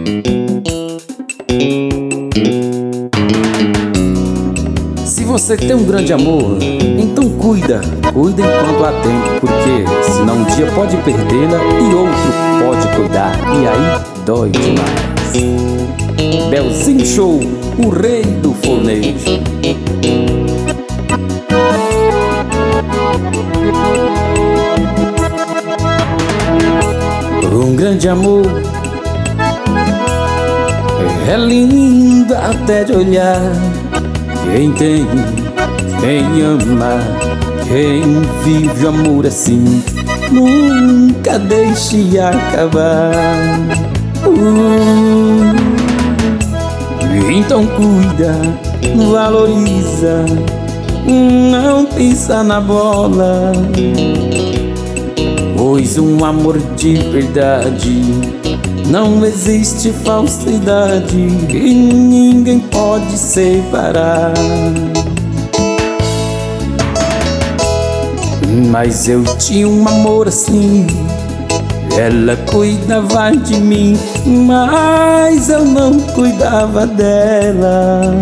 Se você tem um grande amor, então cuida enquanto há tempo, porque senão um dia pode perdê-la e outro pode cuidar, e aí dói demais. Belzinho Show, o rei do fornejo. Um grande amor é lindo até de olhar. Quem tem, quem ama, quem vive o amor assim, nunca deixe acabar. Então cuida, valoriza, não pisa na bola, pois um amor de verdade não existe falsidade e ninguém pode separar. Mas eu tinha um amor assim, ela cuidava de mim, mas eu não cuidava dela.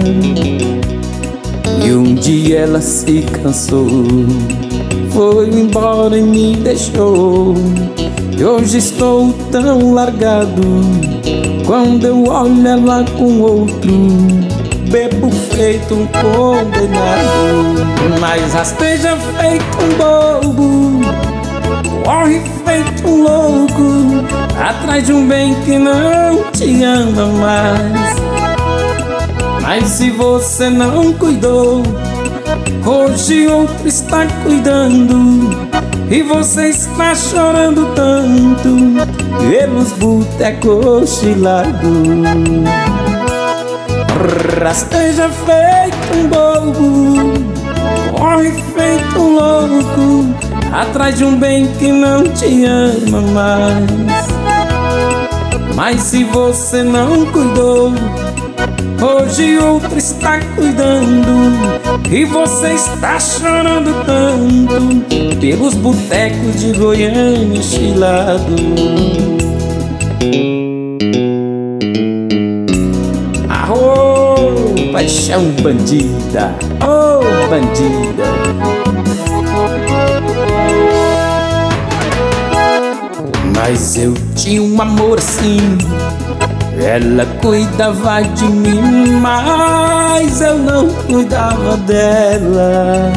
E um dia ela se cansou, foi embora e me deixou. E hoje estou tão largado, quando eu olho ela com outro, bebo feito um condenado. Mas rasteja feito um bobo, corre feito um louco, atrás de um bem que não te ama mais. Mas se você não cuidou, hoje outro está cuidando, e você está chorando tanto pelos botecos cochilados. Rasteja feito um bobo, corre feito um louco, atrás de um bem que não te ama mais. Mas se você não cuidou, hoje outro está cuidando, e você está chorando tanto pelos botecos de Goiânia chilado. Arô, paixão bandida, oh bandida. Mas eu tinha um amor assim, ela cuidava de mim, mas eu não cuidava dela.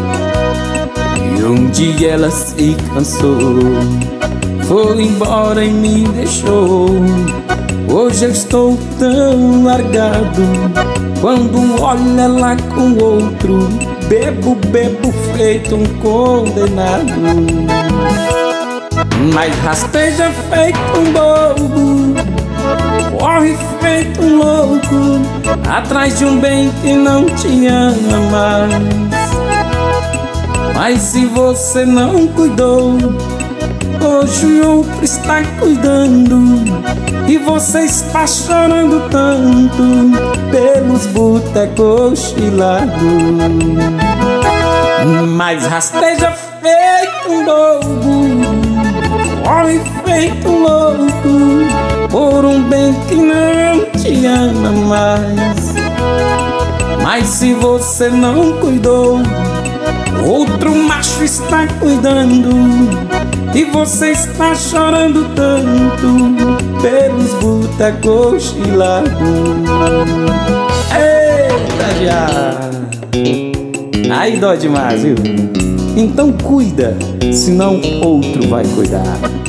E um dia ela se cansou, foi embora e me deixou. Hoje eu estou tão largado, quando olho ela com outro, bebo feito um condenado. Mas rasteja feito um bobo, corre feito um louco, atrás de um bem que não te ama mais. Mas se você não cuidou, hoje outro está cuidando, e você está chorando tanto pelos botecos cochilados. Mas rasteja feito um bobo, corre feito um louco, por um bem que não te ama mais. Mas se você não cuidou, outro macho está cuidando, e você está chorando tanto pelos botecos cochilados. Eita já, aí dói demais, viu? Então cuida, senão outro vai cuidar.